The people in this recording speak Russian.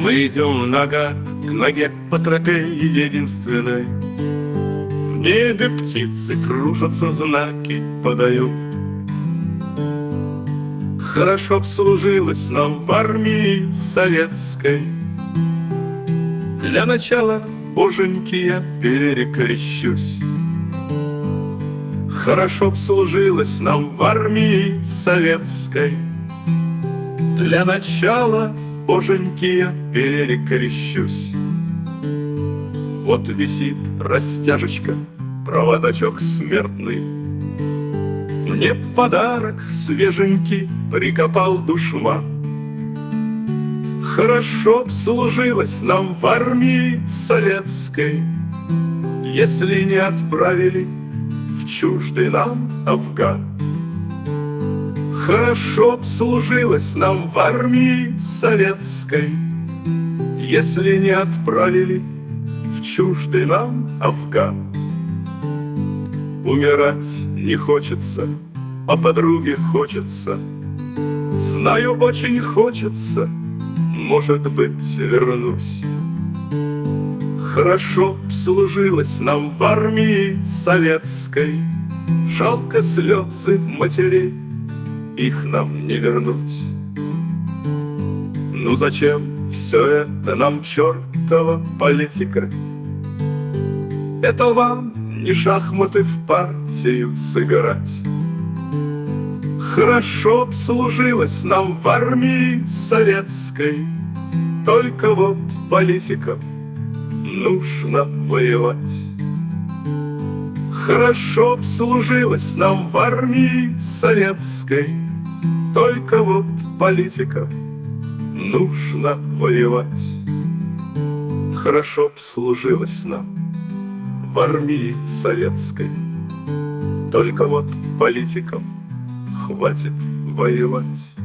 Мы идем нога к ноге по тропе единственной. В небе птицы кружатся, знаки подают. Хорошо б служилось нам в армии советской. Для начала, боженьки, я перекрещусь. Хорошо б служилось нам в армии советской. Для начала, боженьки, я перекрещусь. Вот висит растяжечка, проводочок смертный. Мне подарок свеженький прикопал душман. Хорошо б служилось нам в армии советской, если не отправили в чуждый нам Афган. Хорошо б служилось нам в армии советской, если не отправили в чуждый нам Афган. Умирать не хочется, а подруге хочется. Знаю, очень хочется, может быть, вернусь. Хорошо б служилось нам в армии советской, жалко слезы матерей, их нам не вернуть. Ну зачем все это нам, чертова политика? Это вам не шахматы в партию сыграть. Хорошо б служилось нам в армии советской, только вот политикам нужно воевать. Хорошо б служилось нам в армии советской, только вот политикам нужно воевать. Хорошо б служилось нам в армии советской, только вот политикам хватит воевать.